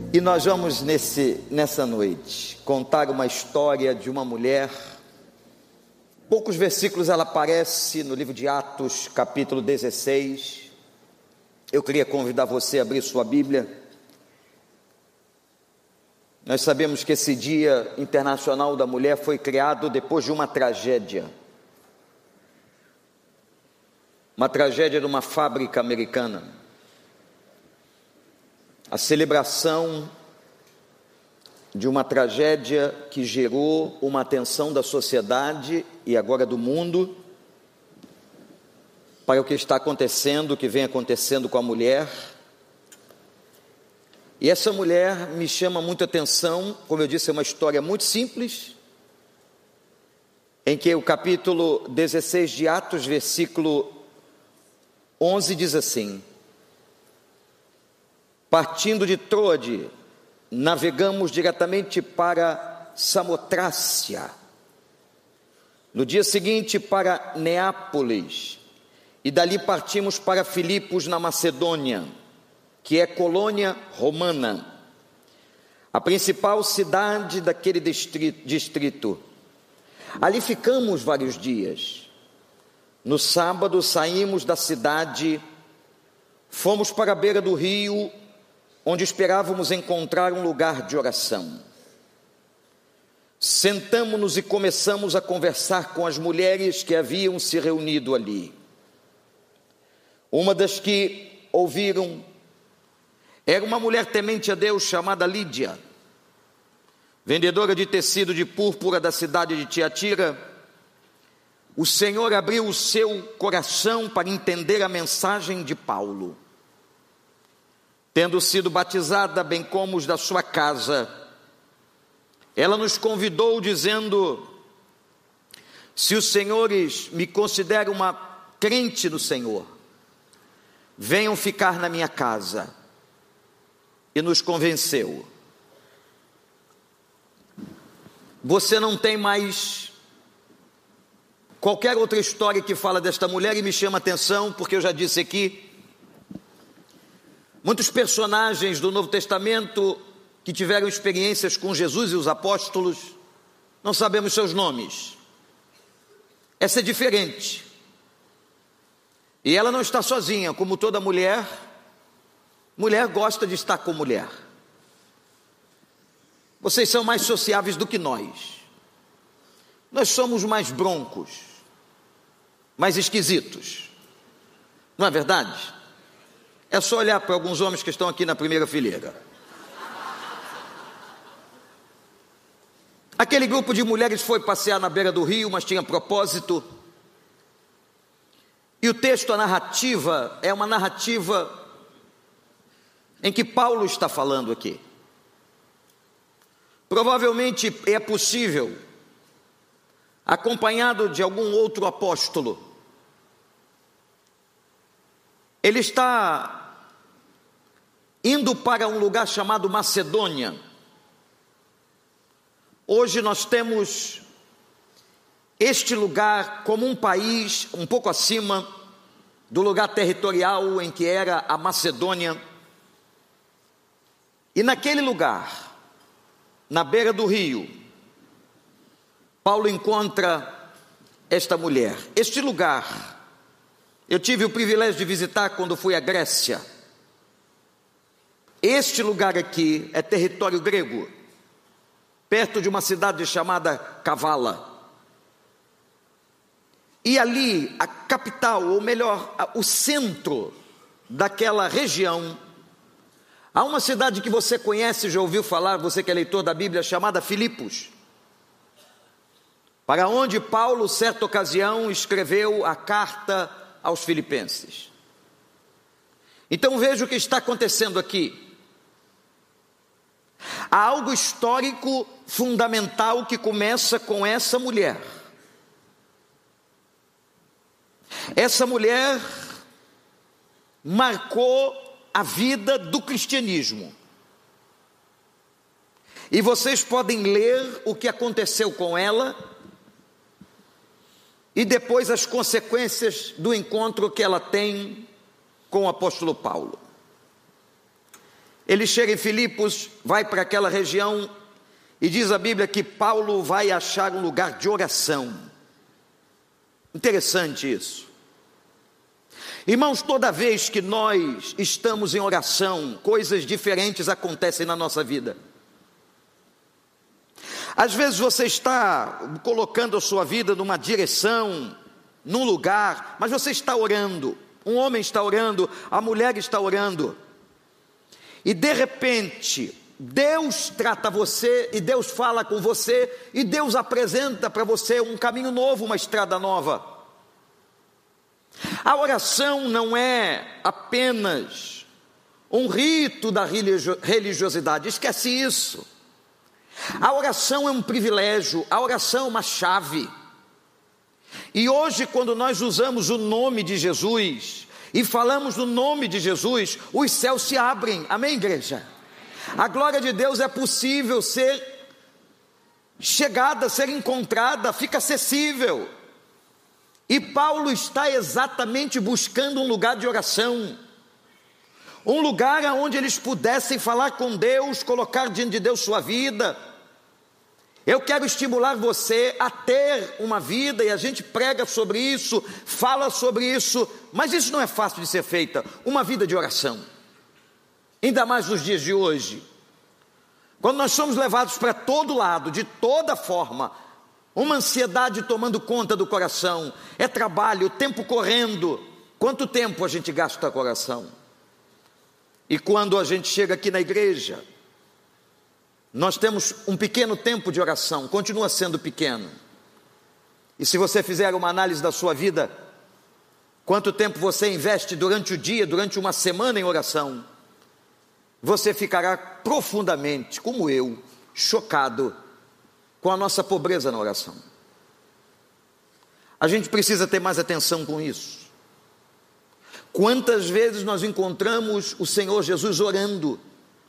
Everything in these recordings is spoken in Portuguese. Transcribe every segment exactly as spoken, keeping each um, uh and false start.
E nós vamos nesse, nessa noite contar uma história de uma mulher. Poucos versículos ela aparece no livro de Atos, capítulo dezesseis. Eu queria convidar você a abrir sua Bíblia. Nós sabemos que esse Dia Internacional da Mulher foi criado depois de uma tragédia. Uma tragédia de uma fábrica americana. A celebração de uma tragédia que gerou uma atenção da sociedade e agora do mundo para o que está acontecendo, o que vem acontecendo com a mulher. E essa mulher me chama muita atenção. Como eu disse, é uma história muito simples, em que o capítulo dezesseis de Atos, versículo onze diz assim: partindo de Troade, navegamos diretamente para Samotrácia. No dia seguinte para Neápolis, e dali partimos para Filipos na Macedônia, que é colônia romana, a principal cidade daquele distrito. Ali ficamos vários dias. No sábado saímos da cidade, fomos para a beira do rio, onde esperávamos encontrar um lugar de oração. Sentamo-nos e começamos a conversar com as mulheres que haviam se reunido ali. Uma das que ouviram era uma mulher temente a Deus chamada Lídia, vendedora de tecido de púrpura da cidade de Tiatira. O Senhor abriu o seu coração para entender a mensagem de Paulo. Tendo sido batizada, bem como os da sua casa, ela nos convidou dizendo: se os senhores me consideram uma crente no Senhor, venham ficar na minha casa. E nos convenceu. Você não tem mais qualquer outra história que fala desta mulher, e me chama a atenção, porque eu já disse aqui, muitos personagens do Novo Testamento que tiveram experiências com Jesus e os apóstolos, não sabemos seus nomes. Essa é diferente. E ela não está sozinha, como toda mulher. Mulher gosta de estar com mulher. Vocês são mais sociáveis do que nós. Nós somos mais broncos, mais esquisitos. Não é verdade? É só olhar para alguns homens que estão aqui na primeira fileira. Aquele grupo de mulheres foi passear na beira do rio, mas tinha propósito. E o texto, a narrativa, é uma narrativa em que Paulo está falando aqui. Provavelmente é possível, acompanhado de algum outro apóstolo. Ele está indo para um lugar chamado Macedônia. Hoje nós temos este lugar como um país um pouco acima do lugar territorial em que era a Macedônia. E naquele lugar, na beira do rio, Paulo encontra esta mulher. Este lugar, eu tive o privilégio de visitar quando fui à Grécia. Este lugar aqui é território grego, perto de uma cidade chamada Kavala. E ali, a capital, ou melhor, o centro daquela região, há uma cidade que você conhece, já ouviu falar, você que é leitor da Bíblia, chamada Filipos, para onde Paulo, certa ocasião, escreveu a carta aos filipenses. Então veja o que está acontecendo aqui. Há algo histórico fundamental que começa com essa mulher. Essa mulher marcou a vida do cristianismo. E vocês podem ler o que aconteceu com ela e depois as consequências do encontro que ela tem com o apóstolo Paulo. Ele chega em Filipos, vai para aquela região, e diz a Bíblia que Paulo vai achar um lugar de oração. Interessante isso. Irmãos, toda vez que nós estamos em oração, coisas diferentes acontecem na nossa vida. Às vezes você está colocando a sua vida numa direção, num lugar, mas você está orando. Um homem está orando, a mulher está orando. E de repente, Deus trata você, e Deus fala com você, e Deus apresenta para você um caminho novo, uma estrada nova. A oração não é apenas um rito da religiosidade, esquece isso. A oração é um privilégio, a oração é uma chave. E hoje, quando nós usamos o nome de Jesus, e falamos no nome de Jesus, os céus se abrem, amém, igreja? A glória de Deus é possível ser chegada, ser encontrada, fica acessível. E Paulo está exatamente buscando um lugar de oração, um lugar onde eles pudessem falar com Deus, colocar diante de Deus sua vida. Eu quero estimular você a ter uma vida, e a gente prega sobre isso, fala sobre isso, mas isso não é fácil de ser feita, uma vida de oração, ainda mais nos dias de hoje, quando nós somos levados para todo lado, de toda forma, uma ansiedade tomando conta do coração, é trabalho, o tempo correndo. Quanto tempo a gente gasta com a oração? E quando a gente chega aqui na igreja, nós temos um pequeno tempo de oração, continua sendo pequeno. E se você fizer uma análise da sua vida, quanto tempo você investe durante o dia, durante uma semana em oração, você ficará profundamente, como eu, chocado com a nossa pobreza na oração. A gente precisa ter mais atenção com isso. Quantas vezes nós encontramos o Senhor Jesus orando?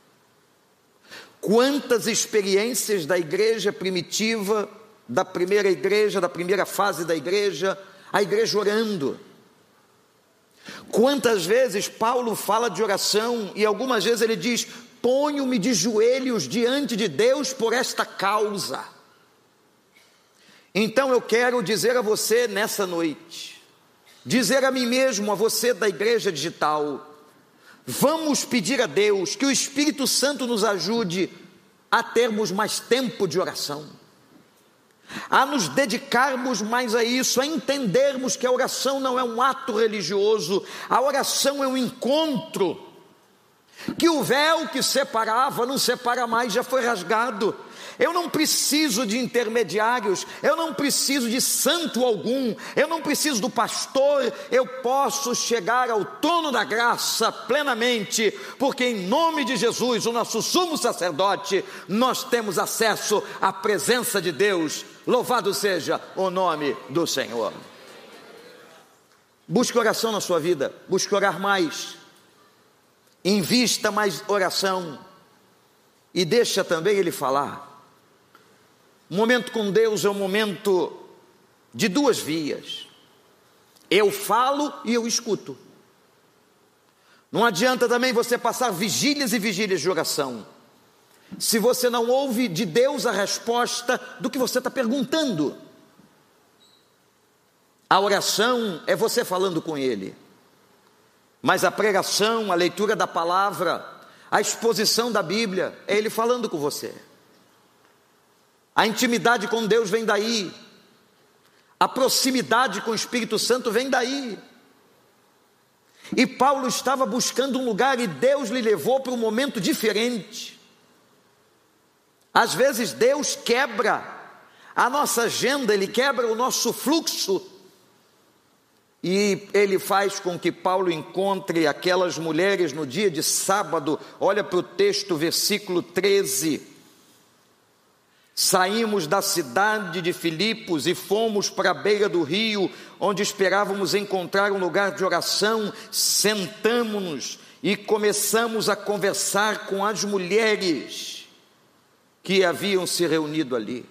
Quantas experiências da igreja primitiva, da primeira igreja, da primeira fase da igreja, a igreja orando. Quantas vezes Paulo fala de oração, e algumas vezes ele diz: ponho-me de joelhos diante de Deus por esta causa. Então eu quero dizer a você nessa noite, dizer a mim mesmo, a você da igreja digital, vamos pedir a Deus que o Espírito Santo nos ajude a termos mais tempo de oração, a nos dedicarmos mais a isso, a entendermos que a oração não é um ato religioso, a oração é um encontro, que o véu que separava não separa mais, já foi rasgado. Eu não preciso de intermediários, eu não preciso de santo algum, eu não preciso do pastor, eu posso chegar ao trono da graça plenamente, porque em nome de Jesus, o nosso sumo sacerdote, nós temos acesso à presença de Deus. Louvado seja o nome do Senhor. Busque oração na sua vida, busque orar mais, invista mais oração, e deixa também Ele falar. O momento com Deus é um momento de duas vias. Eu falo e eu escuto. Não adianta também você passar vigílias e vigílias de oração, se você não ouve de Deus a resposta do que você está perguntando. A oração é você falando com Ele, mas a pregação, a leitura da palavra, a exposição da Bíblia, é Ele falando com você. A intimidade com Deus vem daí, a proximidade com o Espírito Santo vem daí. E Paulo estava buscando um lugar, e Deus lhe levou para um momento diferente. Às vezes Deus quebra a nossa agenda, Ele quebra o nosso fluxo, e Ele faz com que Paulo encontre aquelas mulheres no dia de sábado. Olha para o texto, versículo treze. Saímos da cidade de Filipos e fomos para a beira do rio, onde esperávamos encontrar um lugar de oração. Sentamo-nos e começamos a conversar com as mulheres que haviam se reunido ali.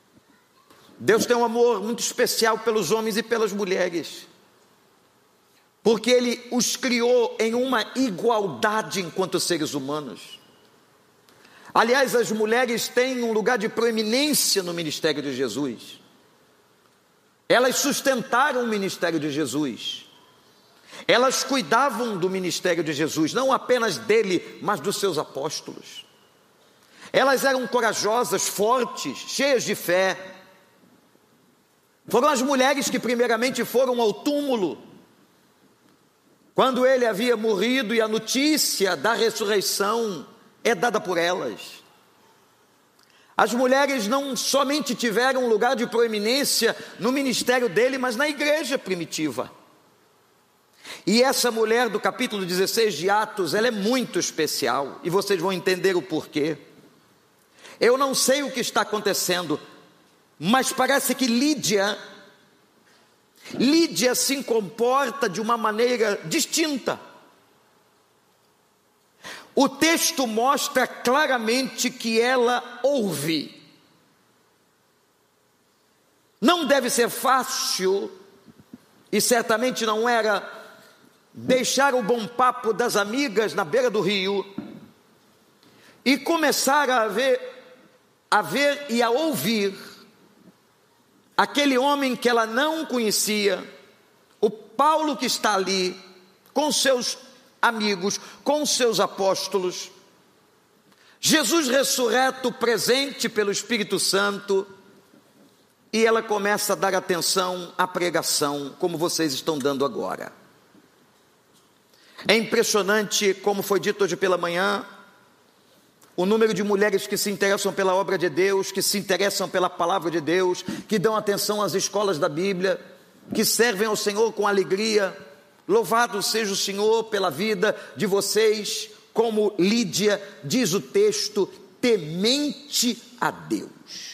Deus tem um amor muito especial pelos homens e pelas mulheres. porque Ele os criou em uma igualdade enquanto seres humanos. Aliás, as mulheres têm um lugar de proeminência no ministério de Jesus. Elas sustentaram o ministério de Jesus. Elas cuidavam do ministério de Jesus, não apenas dele, mas dos seus apóstolos. Elas eram corajosas, fortes, cheias de fé. Foram as mulheres que primeiramente foram ao túmulo, quando ele havia morrido, e a notícia da ressurreição é dada por elas. As mulheres não somente tiveram um lugar de proeminência no ministério dele, mas na igreja primitiva. E essa mulher do capítulo dezesseis de Atos, ela é muito especial, e vocês vão entender o porquê. Eu não sei o que está acontecendo, mas parece que Lídia, Lídia se comporta de uma maneira distinta. O texto mostra claramente que ela ouve. Não deve ser fácil, e certamente não era, deixar o bom papo das amigas na beira do rio e começar a ver, a ver e a ouvir aquele homem que ela não conhecia, o Paulo que está ali com seus amigos, com seus apóstolos, Jesus ressurreto, presente pelo Espírito Santo, e ela começa a dar atenção à pregação, como vocês estão dando agora. É impressionante, como foi dito hoje pela manhã, o número de mulheres que se interessam pela obra de Deus, que se interessam pela palavra de Deus, que dão atenção às escolas da Bíblia, que servem ao Senhor com alegria. Louvado seja o Senhor pela vida de vocês, como Lídia, diz o texto, temente a Deus.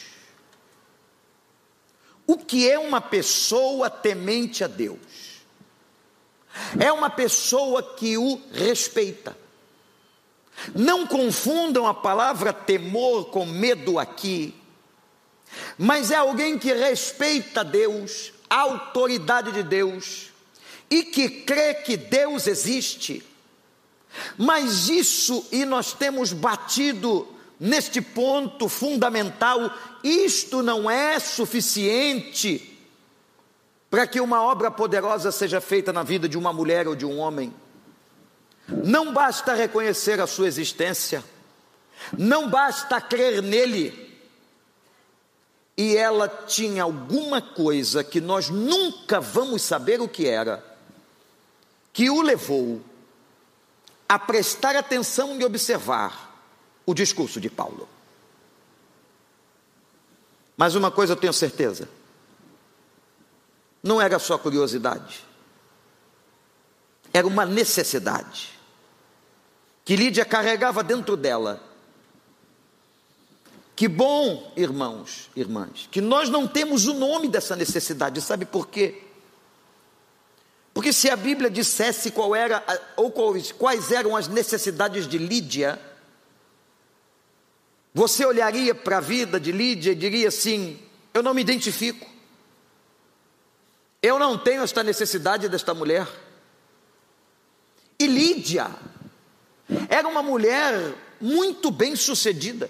O que é uma pessoa temente a Deus? É uma pessoa que o respeita. Não confundam a palavra temor com medo aqui, mas é alguém que respeita Deus, a autoridade de Deus, e que crê que Deus existe. Mas isso, e nós temos batido neste ponto fundamental, isto não é suficiente para que uma obra poderosa seja feita na vida de uma mulher ou de um homem. Não basta reconhecer a sua existência, não basta crer nele. E ela tinha alguma coisa que nós nunca vamos saber o que era, que o levou a prestar atenção e observar o discurso de Paulo. Mas uma coisa eu tenho certeza, não era só curiosidade, era uma necessidade que Lídia carregava dentro dela. Que bom, irmãos, irmãs, que nós não temos o nome dessa necessidade. Sabe por quê? Porque se a Bíblia dissesse qual era, ou quais eram as necessidades de Lídia, você olharia para a vida de Lídia e diria assim: eu não me identifico, eu não tenho esta necessidade desta mulher. E Lídia era uma mulher muito bem sucedida.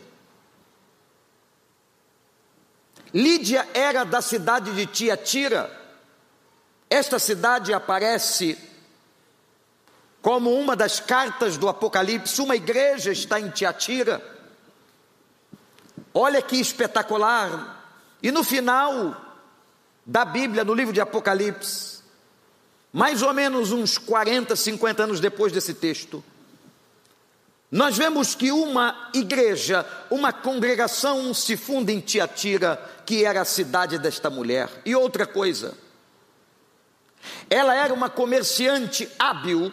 Lídia era da cidade de Tiatira. Esta cidade aparece como uma das cartas do Apocalipse. Uma igreja está em Tiatira. Olha que espetacular. E no final da Bíblia, no livro de Apocalipse, mais ou menos uns quarenta, cinquenta anos depois desse texto, nós vemos que uma igreja, uma congregação se funda em Tiatira, que era a cidade desta mulher. E outra coisa, ela era uma comerciante hábil,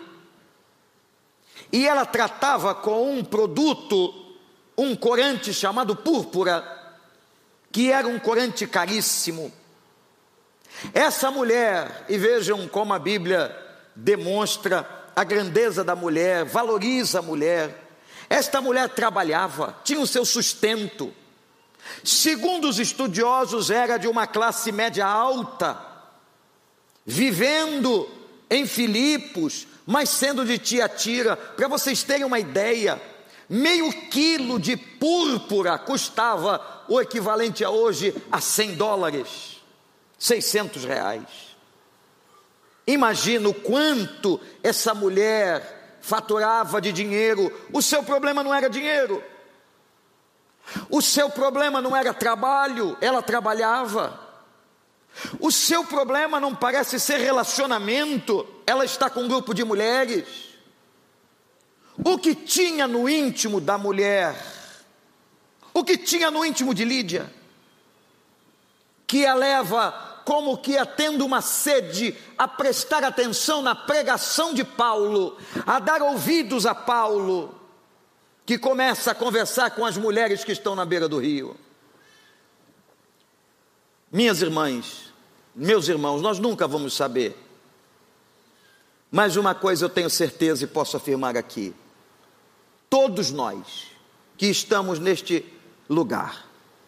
e ela tratava com um produto, um corante chamado púrpura, que era um corante caríssimo. Essa mulher, e vejam como a Bíblia demonstra a grandeza da mulher, valoriza a mulher. Esta mulher trabalhava, tinha o seu sustento. Segundo os estudiosos, era de uma classe média alta, vivendo em Filipos, mas sendo de Tiatira. Para vocês terem uma ideia, meio quilo de púrpura custava o equivalente a hoje a cem dólares, seiscentos reais. Imagina o quanto essa mulher faturava de dinheiro. O seu problema não era dinheiro, o seu problema não era trabalho, ela trabalhava. O seu problema não parece ser relacionamento, ela está com um grupo de mulheres. O que tinha no íntimo da mulher, o que tinha no íntimo de Lídia, que a leva como que a tendo uma sede a prestar atenção na pregação de Paulo, a dar ouvidos a Paulo, que começa a conversar com as mulheres que estão na beira do rio. Minhas irmãs, meus irmãos, nós nunca vamos saber, mas uma coisa eu tenho certeza e posso afirmar aqui: todos nós que estamos neste lugar,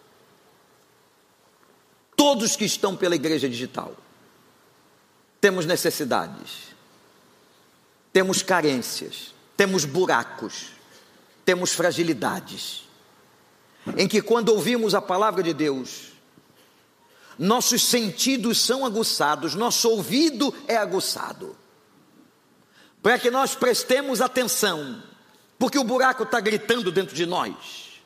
todos que estão pela igreja digital, temos necessidades, temos carências, temos buracos, temos fragilidades, em que quando ouvimos a palavra de Deus, nossos sentidos são aguçados, nosso ouvido é aguçado, para que nós prestemos atenção, porque o buraco está gritando dentro de nós.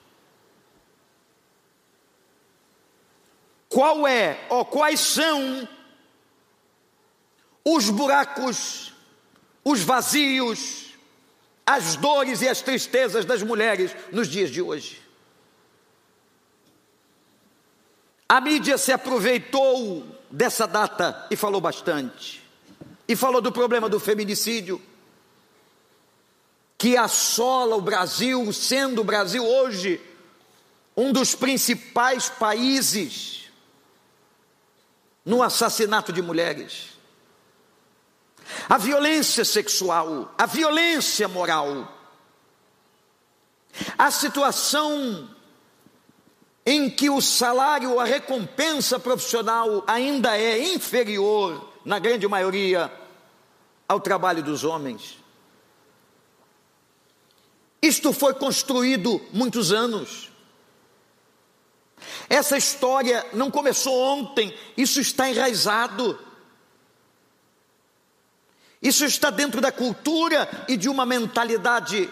Qual é, ou quais são os buracos, os vazios, as dores e as tristezas das mulheres nos dias de hoje? A mídia se aproveitou dessa data e falou bastante, e falou do problema do feminicídio, que assola o Brasil, sendo o Brasil hoje um dos principais países no assassinato de mulheres. A violência sexual, a violência moral, a situação em que o salário, a recompensa profissional ainda é inferior, na grande maioria, ao trabalho dos homens. Isto foi construído muitos anos. Essa história não começou ontem, isso está enraizado. Isso está dentro da cultura e de uma mentalidade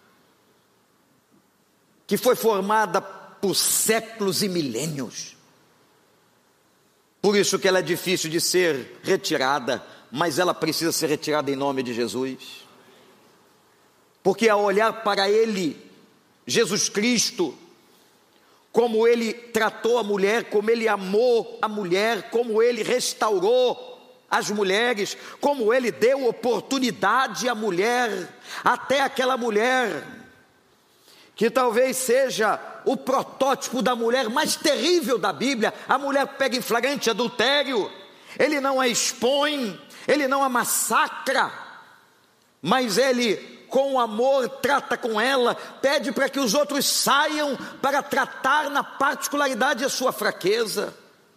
que foi formada por séculos e milênios. Por isso que ela é difícil de ser retirada, mas ela precisa ser retirada em nome de Jesus. Porque ao olhar para Ele, Jesus Cristo, como Ele tratou a mulher, como Ele amou a mulher, como Ele restaurou as mulheres, como Ele deu oportunidade à mulher, até aquela mulher que talvez seja o protótipo da mulher mais terrível da Bíblia, a mulher pega em flagrante adultério, Ele não a expõe, Ele não a massacra, mas Ele, com amor, trata com ela, pede para que os outros saiam para tratar na particularidade a sua fraqueza,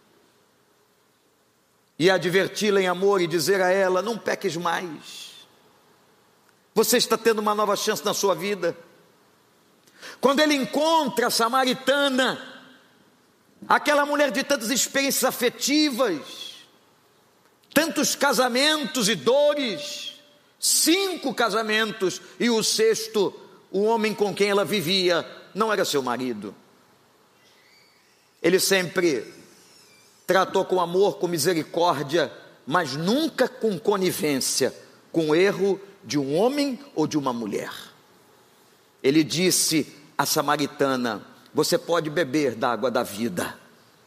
e adverti-la em amor e dizer a ela: não peques mais, você está tendo uma nova chance na sua vida. Quando ele encontra a samaritana, aquela mulher de tantas experiências afetivas, tantos casamentos e dores, cinco casamentos, e o sexto, o homem com quem ela vivia, não era seu marido. Ele sempre tratou com amor, com misericórdia, mas nunca com conivência com o erro de um homem ou de uma mulher. Ele disse à samaritana: você pode beber da água da vida.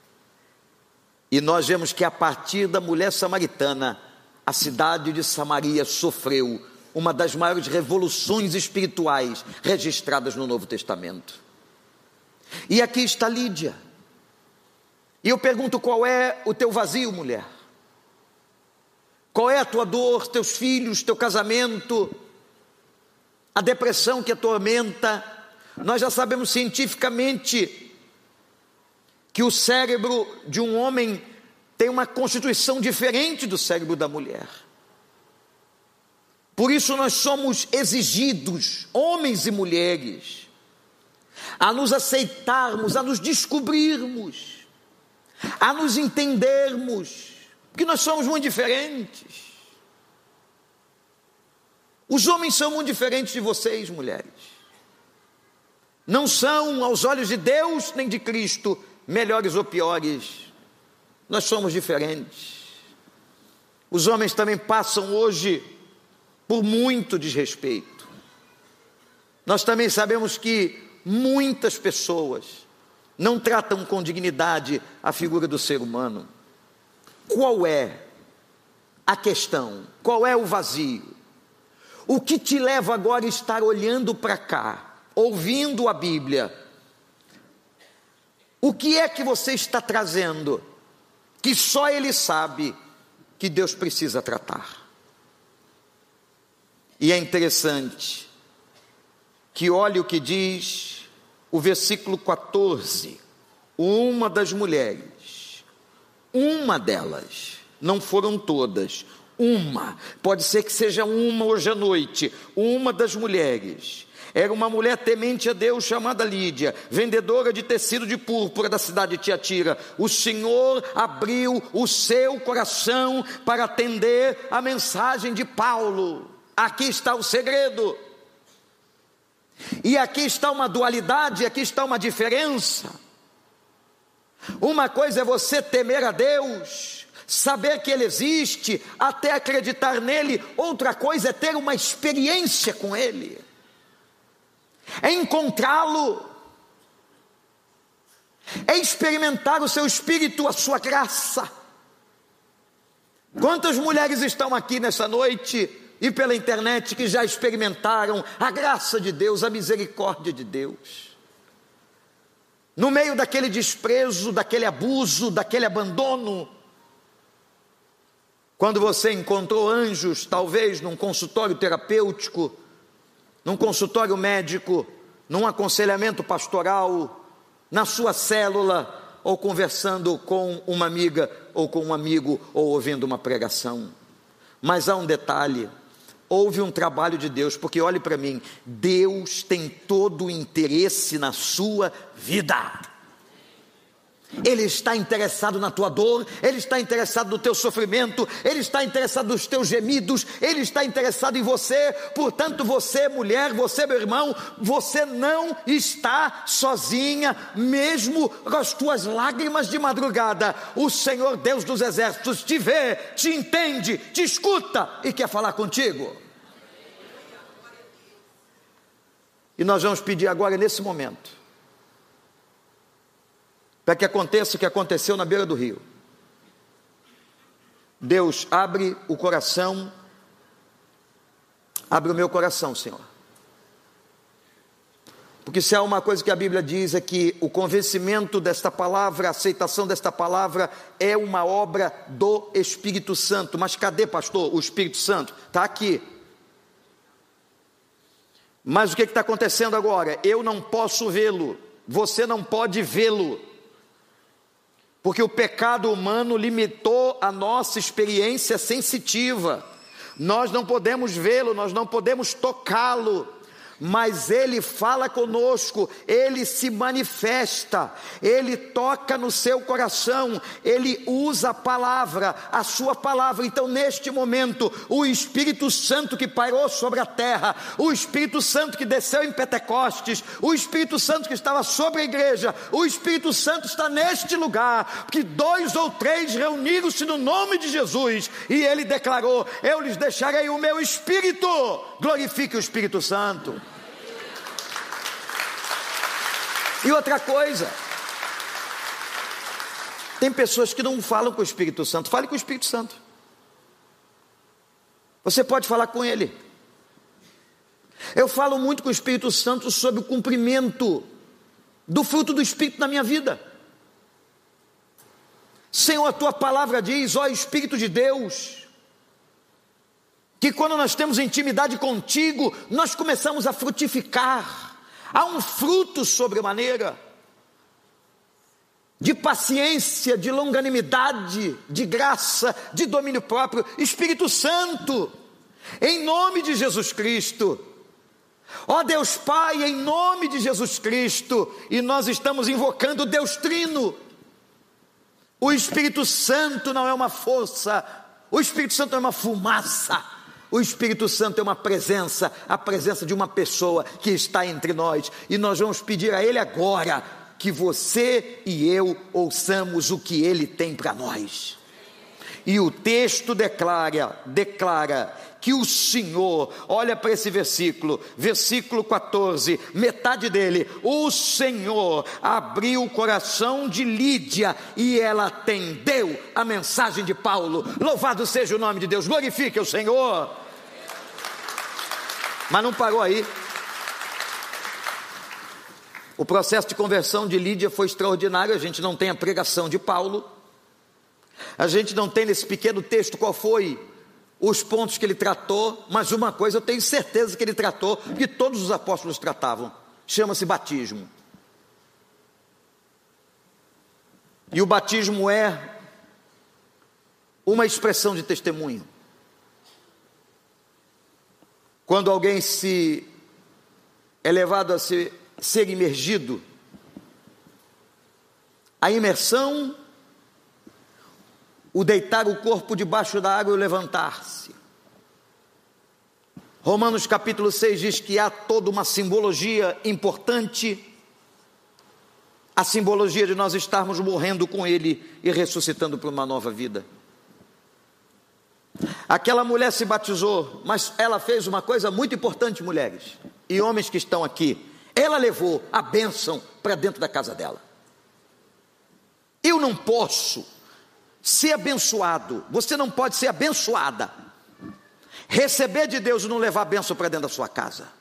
E nós vemos que a partir da mulher samaritana, a cidade de Samaria sofreu uma das maiores revoluções espirituais registradas no Novo Testamento. E aqui está Lídia. E eu pergunto: qual é o teu vazio, mulher? Qual é a tua dor, teus filhos, teu casamento, a depressão que atormenta? Nós já sabemos cientificamente que o cérebro de um homem tem uma constituição diferente do cérebro da mulher. Por isso nós somos exigidos, homens e mulheres, a nos aceitarmos, a nos descobrirmos, a nos entendermos, porque nós somos muito diferentes. Os homens são muito diferentes de vocês, mulheres. Não são, aos olhos de Deus nem de Cristo, melhores ou piores. Nós somos diferentes. Os homens também passam hoje por muito desrespeito. Nós também sabemos que muitas pessoas não tratam com dignidade a figura do ser humano. Qual é a questão? Qual é o vazio? O que te leva agora a estar olhando para cá, ouvindo a Bíblia? O que é que você está trazendo que só Ele sabe que Deus precisa tratar? E é interessante que olhe o que diz o versículo quatorze. Uma das mulheres, uma delas, não foram todas, uma, pode ser que seja uma hoje à noite, uma das mulheres, era uma mulher temente a Deus chamada Lídia, vendedora de tecido de púrpura da cidade de Tiatira. O Senhor abriu o seu coração para atender a mensagem de Paulo. Aqui está o segredo. E aqui está uma dualidade, aqui está uma diferença. Uma coisa é você temer a Deus, saber que Ele existe, até acreditar nele. Outra coisa é ter uma experiência com Ele, é encontrá-lo, é experimentar o seu Espírito, a sua graça. Quantas mulheres estão aqui nessa noite e pela internet que já experimentaram a graça de Deus, a misericórdia de Deus, no meio daquele desprezo, daquele abuso, daquele abandono? Quando você encontrou anjos, talvez num consultório terapêutico, num consultório médico, num aconselhamento pastoral, na sua célula, ou conversando com uma amiga, ou com um amigo, ou ouvindo uma pregação. Mas há um detalhe: houve um trabalho de Deus, porque olhe para mim, Deus tem todo o interesse na sua vida. Ele está interessado na tua dor, Ele está interessado no teu sofrimento, Ele está interessado nos teus gemidos, Ele está interessado em você. Portanto, você, mulher, você, meu irmão, você não está sozinha, mesmo com as tuas lágrimas de madrugada. O Senhor Deus dos exércitos te vê, te entende, te escuta e quer falar contigo. E nós vamos pedir agora, nesse momento, para que aconteça o que aconteceu na beira do rio. Deus, abre o coração, abre o meu coração, Senhor. Porque se há uma coisa que a Bíblia diz é que o convencimento desta palavra, a aceitação desta palavra é uma obra do Espírito Santo. Mas cadê, pastor, o Espírito Santo? Está aqui. Mas o que está acontecendo agora? Eu não posso vê-lo, você não pode vê-lo, porque o pecado humano limitou a nossa experiência sensitiva. Nós não podemos vê-lo, nós não podemos tocá-lo, mas Ele fala conosco, Ele se manifesta, Ele toca no seu coração, Ele usa a palavra, a sua palavra. Então, neste momento, o Espírito Santo que pairou sobre a terra, o Espírito Santo que desceu em Pentecostes, o Espírito Santo que estava sobre a igreja, o Espírito Santo está neste lugar, porque dois ou três reuniram-se no nome de Jesus, e Ele declarou: eu lhes deixarei o meu Espírito. Glorifique o Espírito Santo. E outra coisa, tem pessoas que não falam com o Espírito Santo. Fale com o Espírito Santo. Você pode falar com Ele. Eu falo muito com o Espírito Santo sobre o cumprimento do fruto do Espírito na minha vida. Senhor, a Tua palavra diz, ó Espírito de Deus, que quando nós temos intimidade contigo, nós começamos a frutificar. Há um fruto sobremaneira, de paciência, de longanimidade, de graça, de domínio próprio. Espírito Santo, em nome de Jesus Cristo. Ó Deus Pai, em nome de Jesus Cristo, e nós estamos invocando o Deus Trino. O Espírito Santo não é uma força, o Espírito Santo é uma fumaça, o Espírito Santo é uma presença, a presença de uma pessoa que está entre nós, e nós vamos pedir a Ele agora, que você e eu ouçamos o que Ele tem para nós. E o texto declara, declara que o Senhor, olha para esse versículo, versículo quatorze, metade dele, o Senhor abriu o coração de Lídia e ela atendeu a mensagem de Paulo. Louvado seja o nome de Deus, glorifique o Senhor. Mas não parou aí. O processo de conversão de Lídia foi extraordinário. A gente não tem a pregação de Paulo, a gente não tem nesse pequeno texto qual foi os pontos que ele tratou, mas uma coisa eu tenho certeza que ele tratou, que todos os apóstolos tratavam, chama-se batismo. E o batismo é uma expressão de testemunho. Quando alguém se é levado a ser, ser imergido, a imersão, o deitar o corpo debaixo da água e o levantar-se. Romanos capítulo seis diz que há toda uma simbologia importante, a simbologia de nós estarmos morrendo com Ele e ressuscitando para uma nova vida. Aquela mulher se batizou, mas ela fez uma coisa muito importante, mulheres e homens que estão aqui. Ela levou a bênção para dentro da casa dela. Eu não posso ser abençoado, você não pode ser abençoada, receber de Deus e não levar a bênção para dentro da sua casa.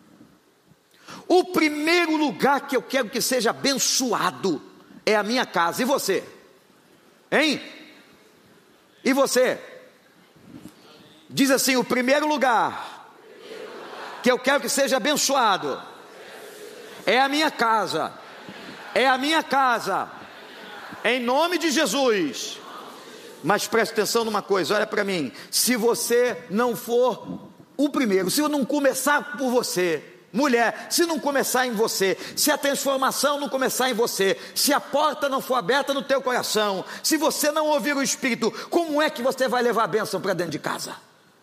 O primeiro lugar que eu quero que seja abençoado é a minha casa. E você? Hein? E você? Diz assim: o primeiro lugar que eu quero que seja abençoado é a minha casa. É a minha casa. Em nome de Jesus. Mas preste atenção numa coisa, olha para mim. Se você não for o primeiro, se eu não começar por você, mulher, se não começar em você, se a transformação não começar em você, se a porta não for aberta no teu coração, se você não ouvir o Espírito, como é que você vai levar a bênção para dentro de casa?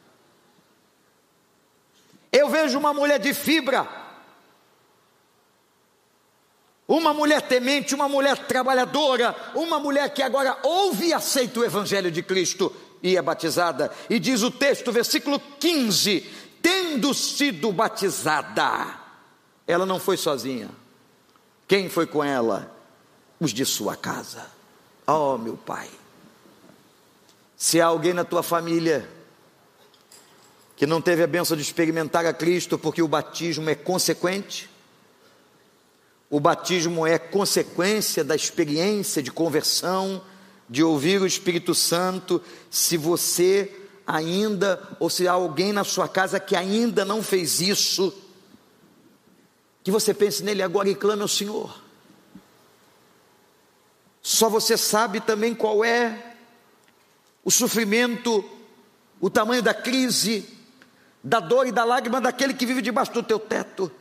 Eu vejo uma mulher de fibra, uma mulher temente, uma mulher trabalhadora, uma mulher que agora ouve e aceita o Evangelho de Cristo e é batizada. E diz o texto, versículo quinze, tendo sido batizada, ela não foi sozinha. Quem foi com ela? Os de sua casa. Oh, meu Pai, se há alguém na tua família que não teve a bênção de experimentar a Cristo, porque o batismo é consequente, o batismo é consequência da experiência de conversão, de ouvir o Espírito Santo. Se você ainda, ou se há alguém na sua casa que ainda não fez isso, que você pense nele agora e clame ao Senhor. Só você sabe também qual é o sofrimento, o tamanho da crise, da dor e da lágrima daquele que vive debaixo do teu teto.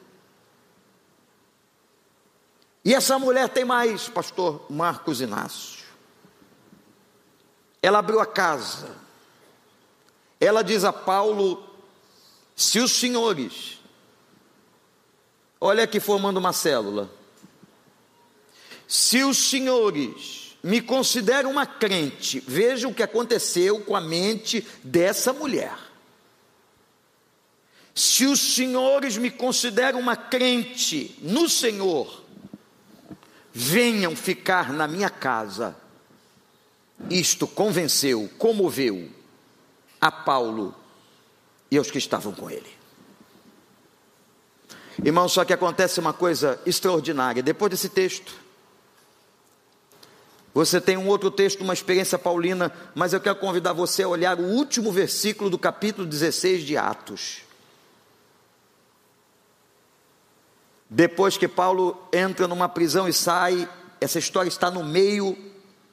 E essa mulher tem mais, pastor Marcos Inácio. Ela abriu a casa. Ela diz a Paulo: se os senhores, olha aqui formando uma célula, se os senhores me consideram uma crente, veja o que aconteceu com a mente dessa mulher. Se os senhores me consideram uma crente no Senhor, venham ficar na minha casa. Isto convenceu, comoveu a Paulo e aos que estavam com ele. Irmão, só que acontece uma coisa extraordinária. Depois desse texto, você tem um outro texto, uma experiência paulina, mas eu quero convidar você a olhar o último versículo do capítulo dezesseis de Atos. Depois que Paulo entra numa prisão e sai, essa história está no meio,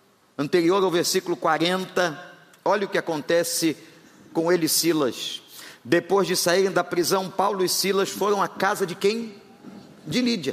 anterior ao versículo quarenta, olha o que acontece com ele e Silas. Depois de saírem da prisão, Paulo e Silas foram à casa de quem? De Lídia.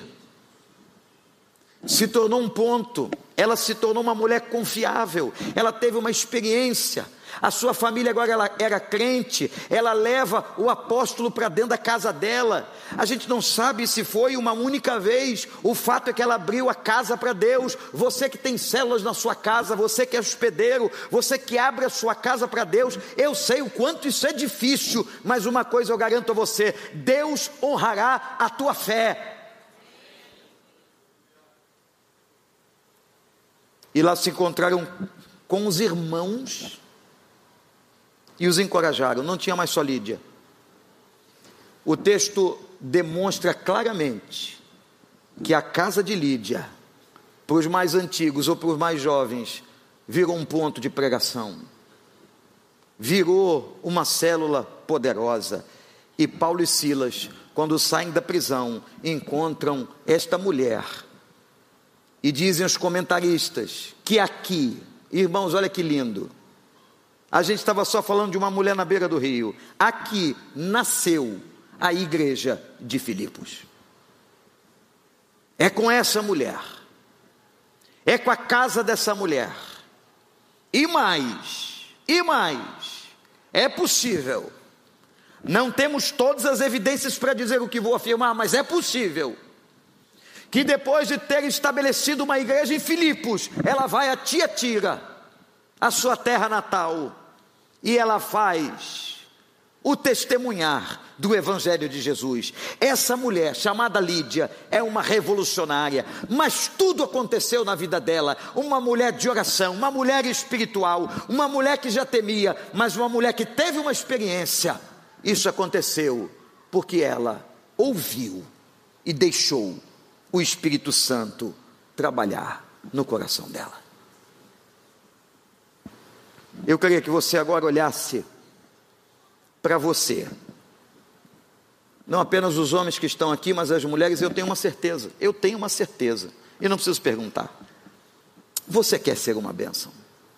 Se tornou um ponto, ela se tornou uma mulher confiável, ela teve uma experiência, a sua família agora ela era crente, ela leva o apóstolo para dentro da casa dela. A gente não sabe se foi uma única vez, o fato é que ela abriu a casa para Deus. Você que tem células na sua casa, você que é hospedeiro, você que abre a sua casa para Deus, eu sei o quanto isso é difícil, mas uma coisa eu garanto a você: Deus honrará a tua fé. E lá se encontraram com os irmãos e os encorajaram. Não tinha mais só Lídia. O texto demonstra claramente que a casa de Lídia, para os mais antigos ou para os mais jovens, virou um ponto de pregação, virou uma célula poderosa. E Paulo e Silas, quando saem da prisão, encontram esta mulher. E dizem os comentaristas que aqui, irmãos, olha que lindo, a gente estava só falando de uma mulher na beira do rio, aqui nasceu a igreja de Filipos. É com essa mulher, é com a casa dessa mulher, e mais, e mais, é possível, não temos todas as evidências para dizer o que vou afirmar, mas é possível, que depois de ter estabelecido uma igreja em Filipos, ela vai a Tiatira, a sua terra natal, e ela faz o testemunhar do Evangelho de Jesus. Essa mulher chamada Lídia é uma revolucionária, mas tudo aconteceu na vida dela, uma mulher de oração, uma mulher espiritual, uma mulher que já temia, mas uma mulher que teve uma experiência. Isso aconteceu porque ela ouviu e deixou o Espírito Santo trabalhar no coração dela. Eu queria que você agora olhasse para você, não apenas os homens que estão aqui, mas as mulheres. Eu tenho uma certeza, eu tenho uma certeza, e não preciso perguntar: você quer ser uma bênção?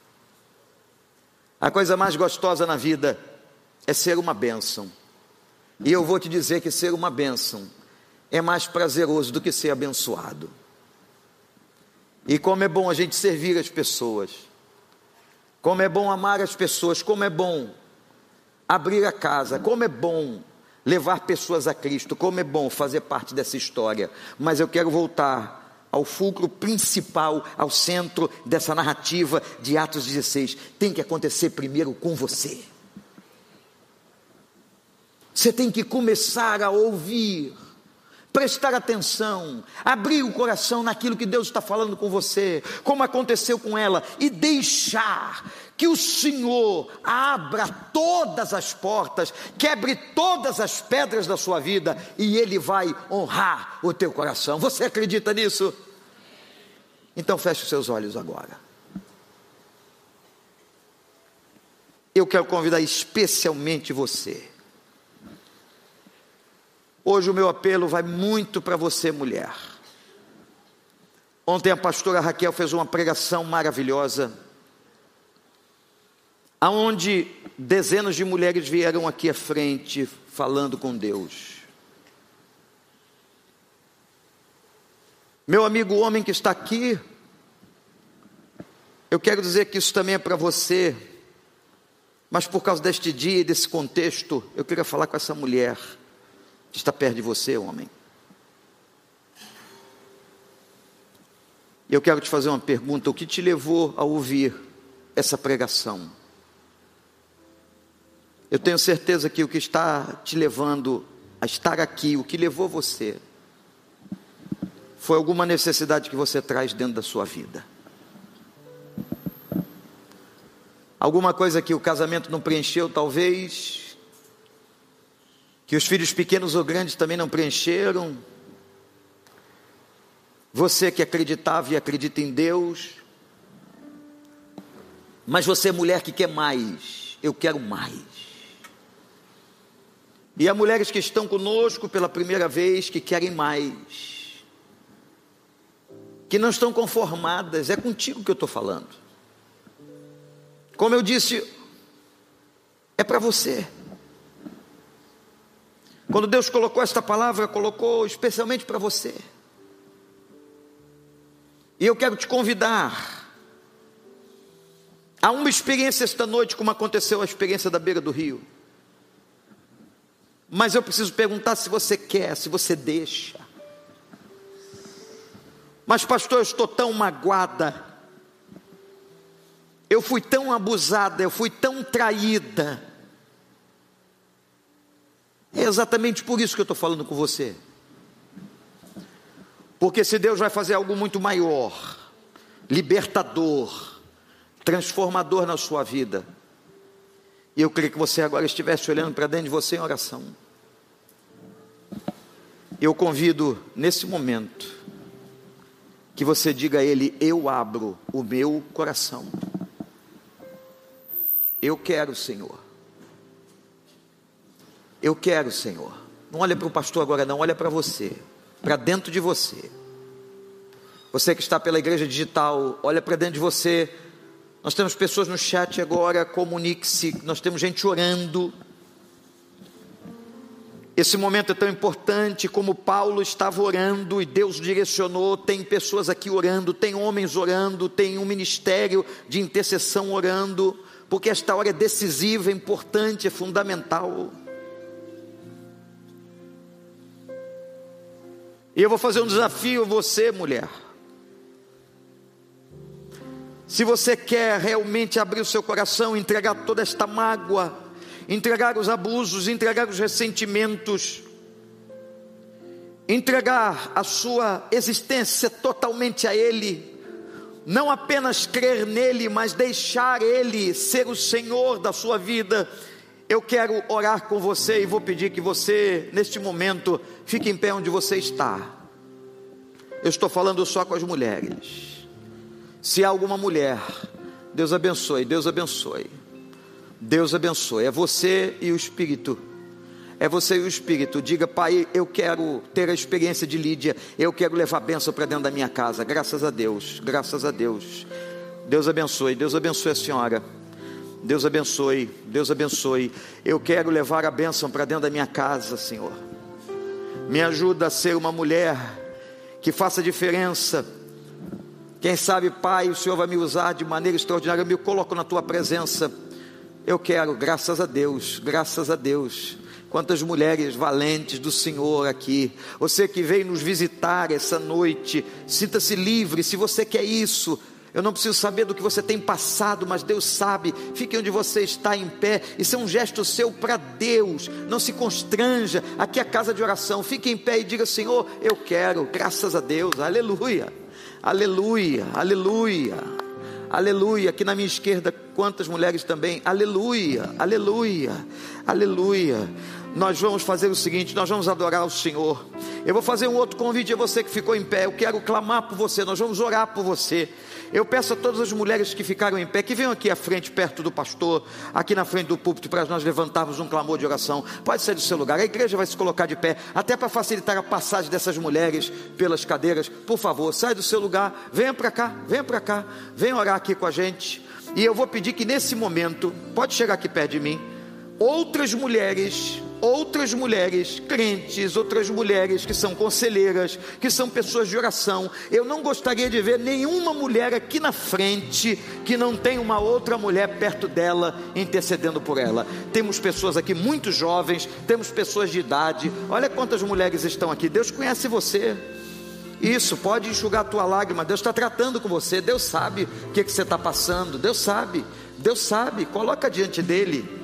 A coisa mais gostosa na vida é ser uma bênção, e eu vou te dizer que ser uma bênção é mais prazeroso do que ser abençoado. E como é bom a gente servir as pessoas, como é bom amar as pessoas, como é bom abrir a casa, como é bom levar pessoas a Cristo, como é bom fazer parte dessa história. Mas eu quero voltar ao fulcro principal, ao centro dessa narrativa de Atos dezesseis. Tem que acontecer primeiro com você. Você tem que começar a ouvir, prestar atenção, abrir o coração naquilo que Deus está falando com você, como aconteceu com ela, e deixar que o Senhor abra todas as portas, quebre todas as pedras da sua vida, e Ele vai honrar o teu coração. Você acredita nisso? Então feche os seus olhos agora. Eu quero convidar especialmente você. Hoje o meu apelo vai muito para você, mulher. Ontem a pastora Raquel fez uma pregação maravilhosa, aonde dezenas de mulheres vieram aqui à frente falando com Deus. Meu amigo homem que está aqui, eu quero dizer que isso também é para você, mas por causa deste dia e desse contexto, eu queria falar com essa mulher que está perto de você, homem. Eu quero te fazer uma pergunta: o que te levou a ouvir essa pregação? Eu tenho certeza que o que está te levando a estar aqui, o que levou você, foi alguma necessidade que você traz dentro da sua vida. Alguma coisa que o casamento não preencheu, talvez, que os filhos pequenos ou grandes também não preencheram. Você que acreditava e acredita em Deus, mas você é mulher que quer mais. Eu quero mais. E há mulheres que estão conosco pela primeira vez, que querem mais, que não estão conformadas. É contigo que eu estou falando. Como eu disse, é para você. Quando Deus colocou esta palavra, colocou especialmente para você. E eu quero te convidar a uma experiência esta noite, como aconteceu a experiência da beira do rio. Mas eu preciso perguntar se você quer, se você deixa. Mas pastor, eu estou tão magoada, eu fui tão abusada, eu fui tão traída. É exatamente por isso que eu estou falando com você. Porque se Deus vai fazer algo muito maior, libertador, transformador na sua vida, e eu queria que você agora estivesse olhando para dentro de você em oração. Eu convido nesse momento que você diga a Ele: eu abro o meu coração. Eu quero, Senhor. Eu quero, Senhor. Não olha para o pastor agora não, olha para você, para dentro de você. Você que está pela igreja digital, olha para dentro de você. Nós temos pessoas no chat agora, comunique-se, nós temos gente orando. Esse momento é tão importante, como Paulo estava orando e Deus direcionou. Tem pessoas aqui orando, tem homens orando, tem um ministério de intercessão orando, porque esta hora é decisiva, é importante, é fundamental. E eu vou fazer um desafio a você, mulher. Se você quer realmente abrir o seu coração, entregar toda esta mágoa, entregar os abusos, entregar os ressentimentos, entregar a sua existência totalmente a Ele, não apenas crer nele, mas deixar Ele ser o Senhor da sua vida, eu quero orar com você e vou pedir que você, neste momento, fique em pé onde você está. Eu estou falando só com as mulheres. Se há alguma mulher, Deus abençoe, Deus abençoe. Deus abençoe, é você e o Espírito, é você e o Espírito. Diga: Pai, eu quero ter a experiência de Lídia, eu quero levar a bênção para dentro da minha casa. Graças a Deus, graças a Deus. Deus abençoe, Deus abençoe a senhora. Deus abençoe, Deus abençoe. Eu quero levar a bênção para dentro da minha casa, Senhor. Me ajuda a ser uma mulher que faça diferença. Quem sabe, Pai, o Senhor vai me usar de maneira extraordinária. Eu me coloco na Tua presença. Eu quero, graças a Deus, graças a Deus. Quantas mulheres valentes do Senhor aqui. Você que veio nos visitar essa noite, sinta-se livre. Se você quer isso, eu não preciso saber do que você tem passado, mas Deus sabe. Fique onde você está em pé. Isso é um gesto seu para Deus. Não se constranja. Aqui é a casa de oração. Fique em pé e diga: Senhor, eu quero. Graças a Deus. Aleluia. Aleluia. Aleluia. Aleluia. Aqui na minha esquerda, quantas mulheres também. Aleluia. Aleluia. Aleluia. Nós vamos fazer o seguinte, nós vamos adorar o Senhor. Eu vou fazer um outro convite a você que ficou em pé. Eu quero clamar por você, nós vamos orar por você. Eu peço a todas as mulheres que ficaram em pé, que venham aqui à frente, perto do pastor, aqui na frente do púlpito, para nós levantarmos um clamor de oração. Pode sair do seu lugar, a igreja vai se colocar de pé, até para facilitar a passagem dessas mulheres pelas cadeiras. Por favor, sai do seu lugar, venha para cá, venha para cá, venha orar aqui com a gente. E eu vou pedir que nesse momento, pode chegar aqui perto de mim, outras mulheres, outras mulheres crentes, outras mulheres que são conselheiras, que são pessoas de oração. Eu não gostaria de ver nenhuma mulher aqui na frente que não tem uma outra mulher perto dela, intercedendo por ela. Temos pessoas aqui muito jovens, temos pessoas de idade. Olha quantas mulheres estão aqui. Deus conhece você. Isso, pode enxugar a tua lágrima. Deus está tratando com você. Deus sabe o que, que você está passando. Deus sabe, Deus sabe. Coloca diante dele.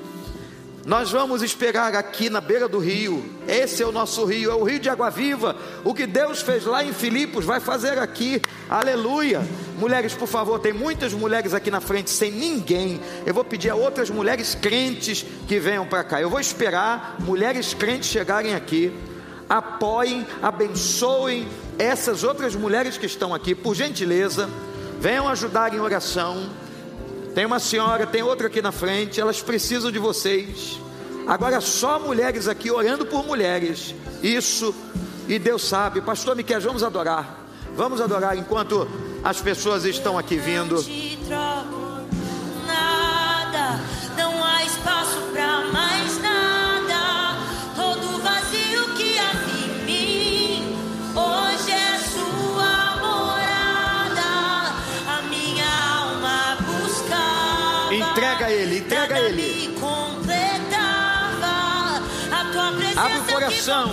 Nós vamos esperar aqui na beira do rio. Esse é o nosso rio, é o rio de água viva. O que Deus fez lá em Filipos, vai fazer aqui. Aleluia. Mulheres, por favor, tem muitas mulheres aqui na frente sem ninguém. Eu vou pedir a outras mulheres crentes que venham para cá. Eu vou esperar mulheres crentes chegarem aqui. Apoiem, abençoem essas outras mulheres que estão aqui, por gentileza. Venham ajudar em oração. Tem uma senhora, tem outra aqui na frente, elas precisam de vocês. Agora só mulheres aqui, orando por mulheres. Isso, e Deus sabe. Pastor Miquel, vamos adorar. Vamos adorar enquanto as pessoas estão aqui vindo. Nada, não há espaço para mais nada. Todo vazio entrega a Ele, entrega a Ele. Abre o coração.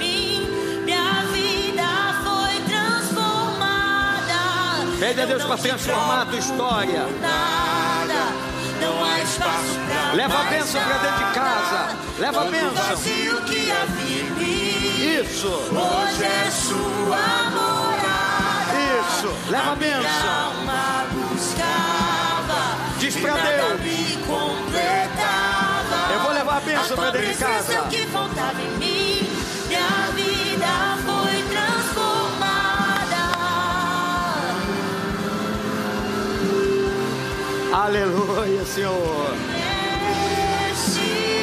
Pede a Deus para transformar a tua história. Não há espaço pra leva a bênção para dentro de casa. Leva a bênção. Que havia em mim, isso. Hoje é sua morada. Isso. Leva a bênção. Alma buscava. Diz para Deus. Me completava. Eu vou levar a bênção para dentro de casa. Que faltava em mim, minha vida foi transformada. Aleluia, Senhor. Esse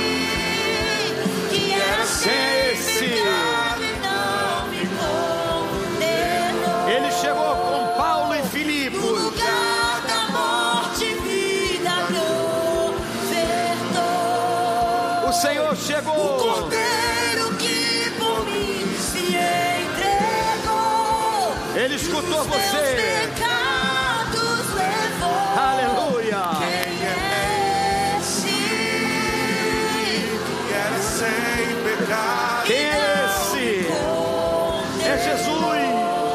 que era sempre não me condenou. Ele chegou com Paulo e Filipos. No lugar da morte, vida me ofertou. O Senhor chegou. O Cordeiro que por mim se entregou. Ele escutou você. Aleluia. Quem é esse que era sem pecado? Quem é esse? É Jesus.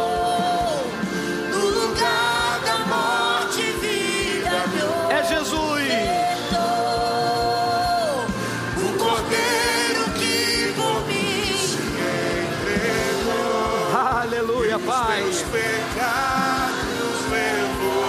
No lugar da morte, vida me É Jesus. O Cordeiro que por mim se entregou. Aleluia, Pai. Os pecados levou.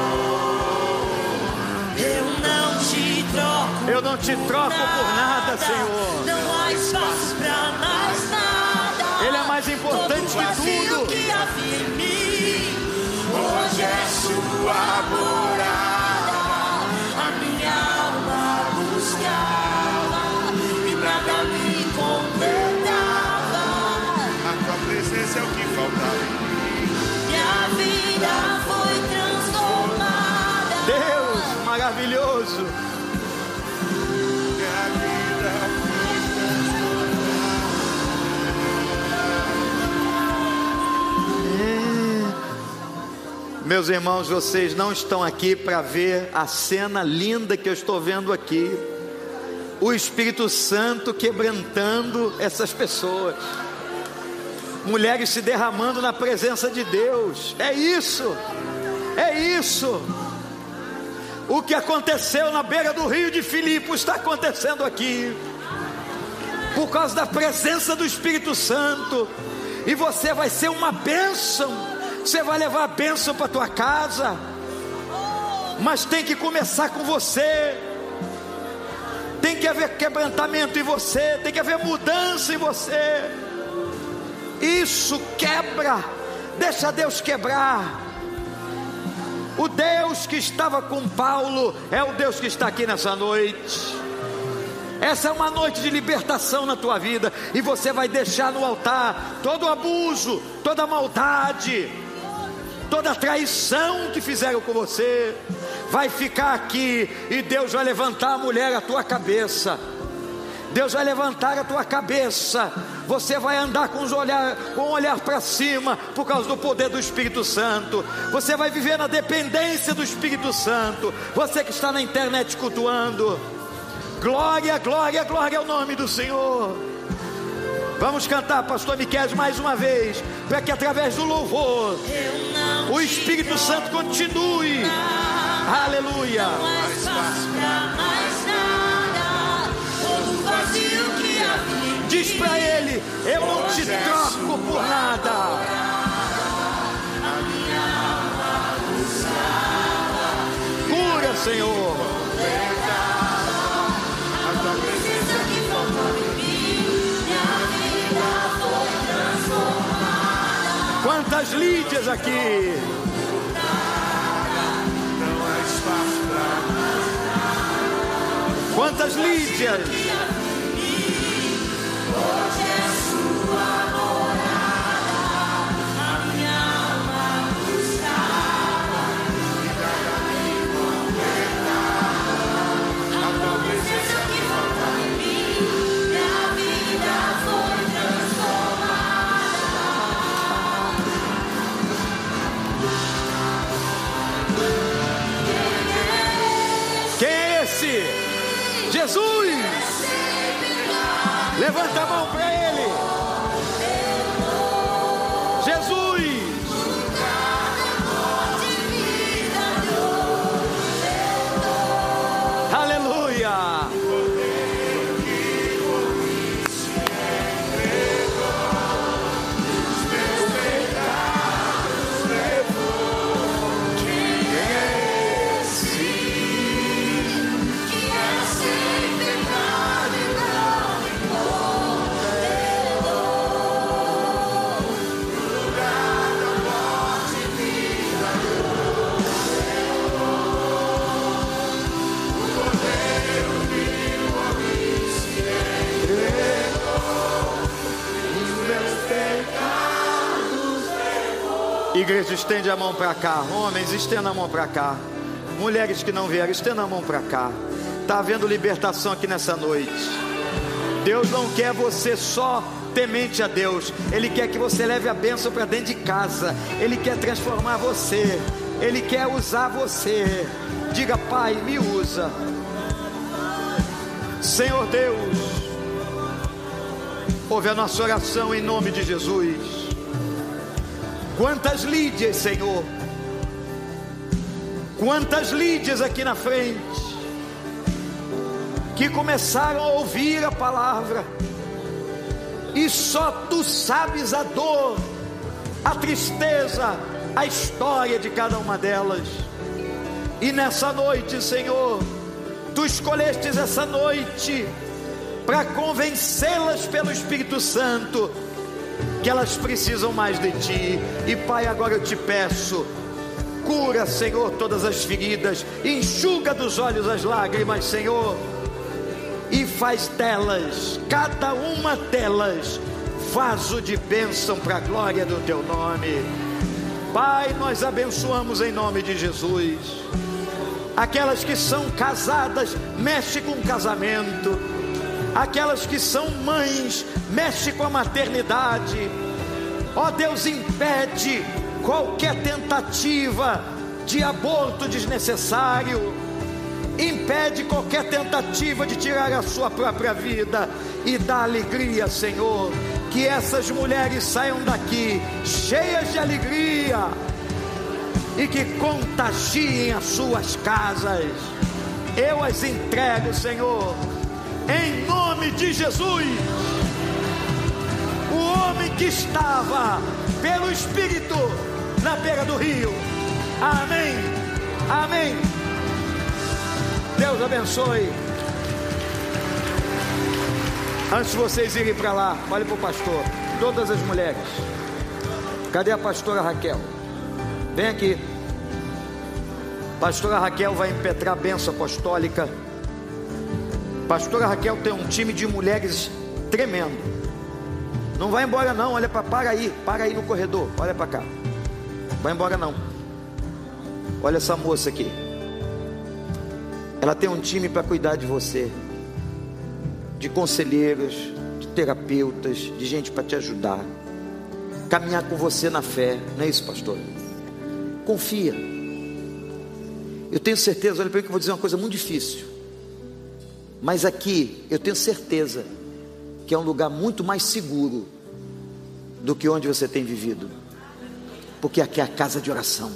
Eu não te troco por nada, Senhor. Não há espaço pra mais nada. Ele é mais importante que tudo. Que havia em mim, hoje é sua morada. A minha alma buscava e nada me completava. A tua presença é o que faltava em mim. Minha vida foi transformada. Deus maravilhoso. Meus irmãos, vocês não estão aqui para ver a cena linda que eu estou vendo aqui. O Espírito Santo quebrantando essas pessoas. Mulheres se derramando na presença de Deus. É isso. É isso. O que aconteceu na beira do rio de Filipos está acontecendo aqui. Por causa da presença do Espírito Santo. E você vai ser uma bênção. Você vai levar a bênção para tua casa, mas tem que começar com você. Tem que haver quebrantamento em você, tem que haver mudança em você. Isso quebra, deixa Deus quebrar. O Deus que estava com Paulo é o Deus que está aqui nessa noite. Essa é uma noite de libertação na tua vida, e você vai deixar no altar todo o abuso, toda a maldade, toda a traição que fizeram com você. Vai ficar aqui, e Deus vai levantar a mulher à tua cabeça. Deus vai levantar a tua cabeça. Você vai andar com os olhar, com o olhar para cima, por causa do poder do Espírito Santo. Você vai viver na dependência do Espírito Santo. Você que está na internet cultuando, glória, glória, glória ao nome do Senhor. Vamos cantar, pastor Miquel, mais uma vez, para que através do louvor o Espírito Santo continue. Aleluia. Não há espaço pra mais nada. Todo vazio que havia. Diz para ele: eu não te troco por nada. A minha alma buscava. Cura, Senhor. A tua presença que faltava em mim, minha vida foi transformada. Quantas Lídias aqui. Não há espaço pra mais nada. Quantas Lídias. Hoje é sua morada. A minha alma buscava e nada me completava. A tua presença que faltava em mim, minha vida foi transformada. Quem é esse? Jesus. Levanta a mão para Ele. Jesus. Aleluia. Igreja, estende a mão para cá. Homens, estenda a mão para cá. Mulheres que não vieram, estenda a mão para cá. Está havendo libertação aqui nessa noite. Deus não quer você só temente a Deus. Ele quer que você leve a bênção para dentro de casa. Ele quer transformar você. Ele quer usar você. Diga: Pai, me usa. Senhor Deus, ouve a nossa oração em nome de Jesus. Quantas Lídias, Senhor, quantas Lídias aqui na frente, que começaram a ouvir a palavra, e só Tu sabes a dor, a tristeza, a história de cada uma delas. E nessa noite, Senhor, Tu escolestes essa noite para convencê-las pelo Espírito Santo que elas precisam mais de Ti. E Pai, agora eu Te peço, cura, Senhor, todas as feridas, enxuga dos olhos as lágrimas, Senhor, e faz delas, cada uma delas, vaso de bênção para a glória do Teu nome. Pai, nós abençoamos em nome de Jesus. Aquelas que são casadas, mexe com o casamento. Aquelas que são mães, mexe com a maternidade. Ó Deus, impede qualquer tentativa de aborto desnecessário. Impede qualquer tentativa de tirar a sua própria vida. E dá alegria, Senhor, que essas mulheres saiam daqui cheias de alegria e que contagiem as suas casas. Eu as entrego, Senhor, em nome de Jesus. O homem que estava pelo Espírito na beira do rio. Amém, amém. Deus abençoe. Antes de vocês irem para lá, olhe para o pastor, todas as mulheres. Cadê a pastora Raquel? Vem aqui. Pastora Raquel vai impetrar a bênção apostólica. Pastora Raquel tem um time de mulheres tremendo. Não vai embora não, olha para, para aí, para aí no corredor, olha para cá. Vai embora não. Olha essa moça aqui. Ela tem um time para cuidar de você, de conselheiros, de terapeutas, de gente para te ajudar, caminhar com você na fé. Não é isso, pastor? Confia. Eu tenho certeza, olha para mim que eu vou dizer uma coisa muito difícil, mas aqui eu tenho certeza que é um lugar muito mais seguro do que onde você tem vivido, porque aqui é a casa de oração.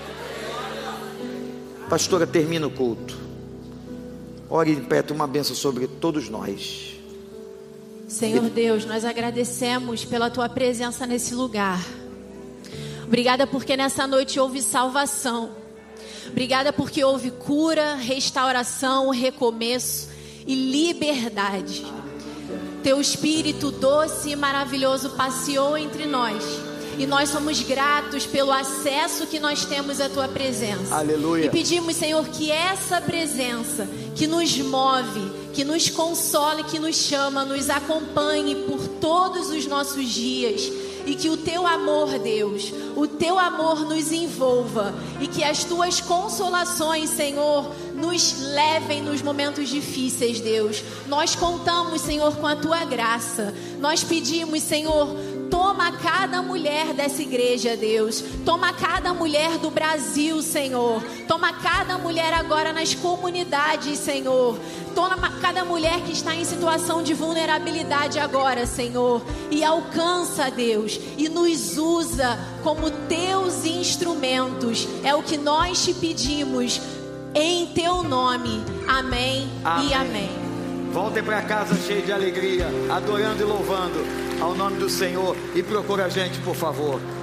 Pastora, termina o culto. Ore e peça uma bênção sobre todos nós. Senhor Deus, nós agradecemos pela Tua presença nesse lugar. Obrigada porque nessa noite houve salvação. Obrigada porque houve cura, restauração, recomeço e liberdade. Teu Espírito doce e maravilhoso passeou entre nós. E nós somos gratos pelo acesso que nós temos à Tua presença. Aleluia. E pedimos, Senhor, que essa presença que nos move, que nos consola, que nos chama, nos acompanhe por todos os nossos dias. E que o Teu amor, Deus, o Teu amor nos envolva. E que as Tuas consolações, Senhor, nos levem nos momentos difíceis, Deus. Nós contamos, Senhor, com a Tua graça. Nós pedimos, Senhor, Toma cada mulher dessa igreja, Deus. Toma cada mulher do Brasil, Senhor. Toma cada mulher agora nas comunidades, Senhor. Toma cada mulher que está em situação de vulnerabilidade agora, Senhor. E alcança, Deus, e nos usa como teus instrumentos. É o que nós te pedimos em teu nome. Amém, amém. E amém. Voltem para casa cheios de alegria, adorando e louvando ao nome do Senhor. E procura a gente, por favor.